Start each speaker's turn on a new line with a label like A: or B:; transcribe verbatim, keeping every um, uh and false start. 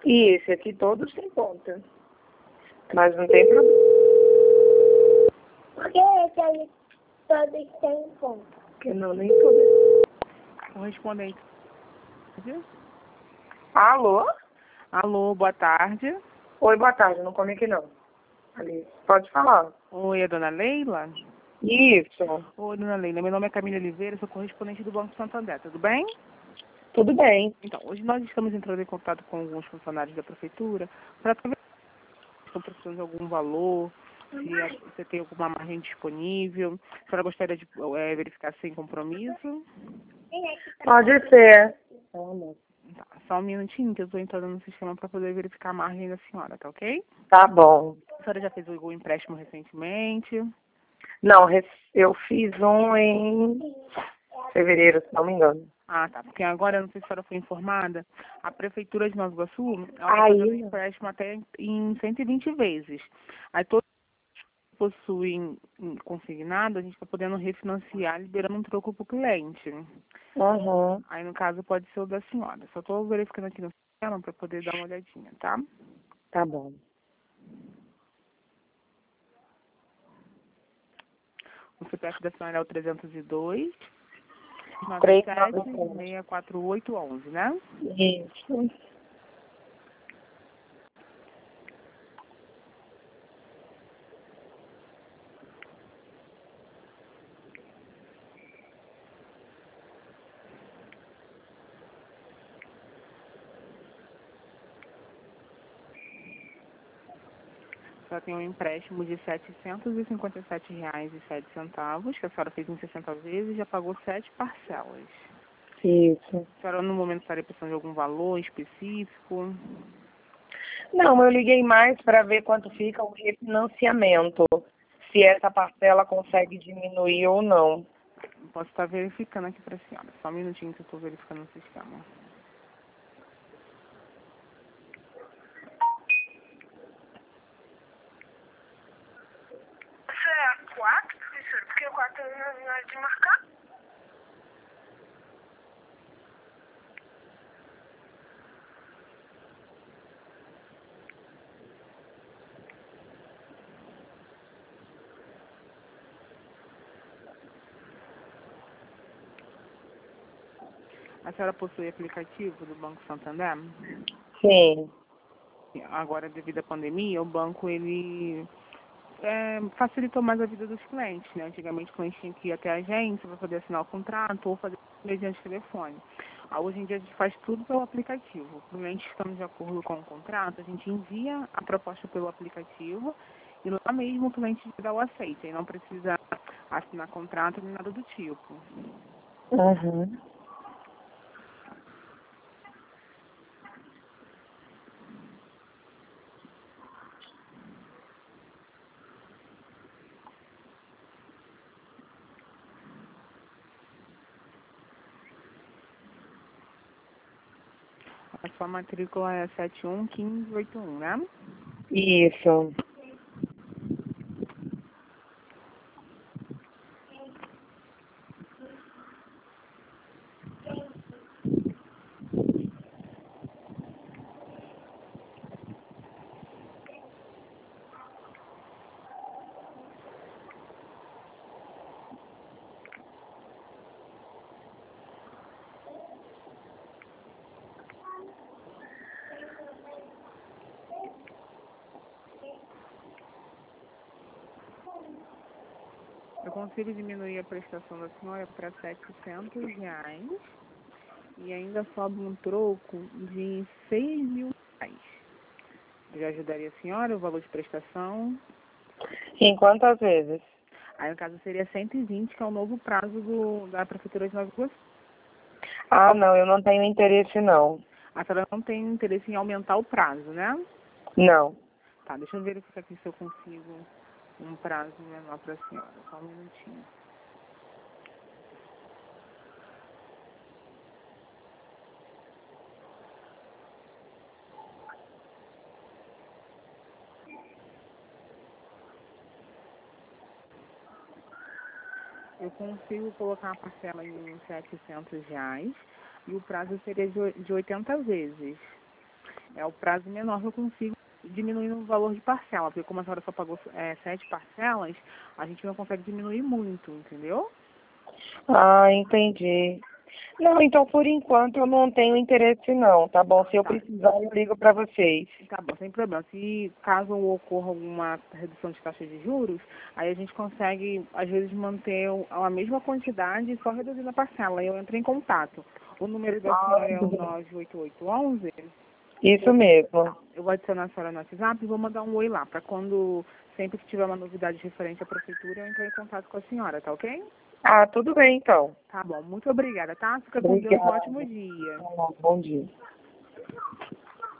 A: E esse aqui todos têm conta. Mas não tem problema.
B: Por que esse aí todos têm conta?
A: Porque não, nem todos.
C: Correspondente.
A: Alô?
C: Alô, boa tarde.
A: Oi, boa tarde. Não come aqui não. Ali. Pode falar.
C: Oi, é dona Leila?
A: Isso.
C: Oi, dona Leila. Meu nome é Camila Oliveira, sou correspondente do Banco Santander. Tudo bem?
A: Tudo bem.
C: Então, hoje nós estamos entrando em contato com alguns funcionários da prefeitura para saber se estão precisando de algum valor, se você tem alguma margem disponível. A senhora gostaria de é, verificar sem compromisso?
A: Pode ser.
C: Tá, só um minutinho que eu estou entrando no sistema para poder verificar a margem da senhora, tá ok?
A: Tá bom.
C: A senhora já fez algum empréstimo recentemente?
A: Não, eu fiz um em fevereiro, se não me engano.
C: Ah, tá. Porque agora, não sei se a senhora foi informada, a Prefeitura de Nova Iguaçu, ela está
A: Aí.
C: fazendo empréstimo até em cento e vinte vezes. Aí todos que possuem consignado, a gente está podendo refinanciar, liberando um troco para o cliente.
A: Uhum.
C: Aí, no caso, pode ser o da senhora. Só estou verificando aqui no sistema para poder dar uma olhadinha, tá?
A: Tá bom.
C: O C P F da senhora é o trezentos e dois,
A: Três,
C: nove sete, seis quatro oito, onze, né?
A: Isso.
C: Só tem um empréstimo de setecentos e cinquenta e sete reais e sete centavos, que a senhora fez em sessenta vezes e já pagou sete parcelas.
A: Isso.
C: A senhora, no momento, estaria precisando de algum valor específico?
A: Não, eu liguei mais para ver quanto fica o refinanciamento. Se essa parcela consegue diminuir ou não.
C: Posso estar verificando aqui para a senhora. Só um minutinho que eu estou verificando no sistema.
B: Isso é quatro, professor? Porque o quatro não é hora de marcar?
C: A senhora possui aplicativo do Banco Santander?
A: Sim.
C: Agora, devido à pandemia, o banco, ele é, facilitou mais a vida dos clientes, né? Antigamente, o cliente tinha que ir até a agência para poder assinar o contrato ou fazer mediante telefone. Ah, hoje em dia, a gente faz tudo pelo aplicativo. O cliente, estando de acordo com o contrato, a gente envia a proposta pelo aplicativo e lá mesmo o cliente dá o aceite. E não precisa assinar contrato nem nada do tipo.
A: Uhum.
C: A sua matrícula é sete um um cinco oito um, né?
A: Isso.
C: Eu consigo diminuir a prestação da senhora para setecentos reais e ainda sobra um troco de seis mil reais. Já ajudaria a senhora o valor de prestação?
A: Em quantas vezes?
C: Aí, no caso, seria cento e vinte, que é o novo prazo do, da Prefeitura de Nova Iguaçu.
A: Ah, não, eu não tenho interesse, não.
C: A senhora não tem interesse em aumentar o prazo, né?
A: Não.
C: Tá, deixa eu verificar aqui se eu consigo um prazo menor para a senhora. Só um minutinho. Eu consigo colocar a parcela em setecentos reais e o prazo seria de oi- de oitenta vezes. é o prazo menor que eu consigo diminuir o valor de parcela, porque como a senhora só pagou é, sete parcelas, a gente não consegue diminuir muito, entendeu?
A: Ah, entendi. Não, então por enquanto eu não tenho interesse não, tá bom? Se eu
C: Tá.
A: precisar, eu ligo para vocês.
C: Tá bom, sem problema. Se caso ocorra alguma redução de taxa de juros, aí a gente consegue, às vezes, manter o- a mesma quantidade só reduzindo a parcela. Aí eu entro em contato. O número da
A: Ah,
C: senhora é o
A: tudo bem.
C: nove oito oito um um.
A: Isso mesmo.
C: Eu vou adicionar a senhora no WhatsApp e vou mandar um oi lá, para quando, sempre que tiver uma novidade referente à prefeitura, eu entrar em contato com a senhora, tá ok?
A: Ah, tudo bem então.
C: Tá bom, muito obrigada, tá? Fica com Deus, um
A: Obrigada.
C: ótimo dia.
A: Bom dia.